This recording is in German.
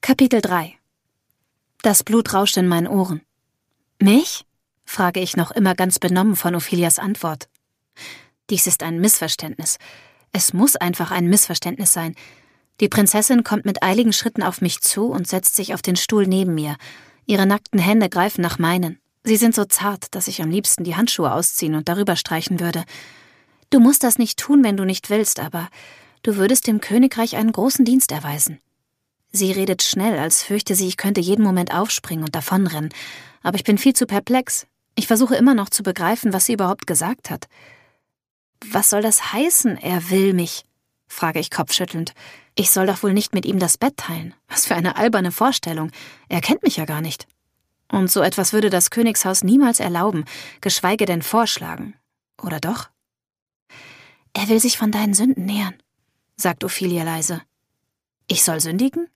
Kapitel 3. Das Blut rauscht in meinen Ohren. »Mich?« frage ich noch immer ganz benommen von Ophelias Antwort. Dies ist ein Missverständnis. Es muss einfach ein Missverständnis sein. Die Prinzessin kommt mit eiligen Schritten auf mich zu und setzt sich auf den Stuhl neben mir. Ihre nackten Hände greifen nach meinen. Sie sind so zart, dass ich am liebsten die Handschuhe ausziehen und darüber streichen würde. »Du musst das nicht tun, wenn du nicht willst, aber du würdest dem Königreich einen großen Dienst erweisen.« Sie redet schnell, als fürchte sie, ich könnte jeden Moment aufspringen und davonrennen. Aber ich bin viel zu perplex. Ich versuche immer noch zu begreifen, was sie überhaupt gesagt hat. »Was soll das heißen, er will mich?« frage ich kopfschüttelnd. »Ich soll doch wohl nicht mit ihm das Bett teilen. Was für eine alberne Vorstellung. Er kennt mich ja gar nicht. Und so etwas würde das Königshaus niemals erlauben, geschweige denn vorschlagen. Oder doch?« »Er will sich von deinen Sünden nähern«, sagt Ophelia leise. »Ich soll sündigen?«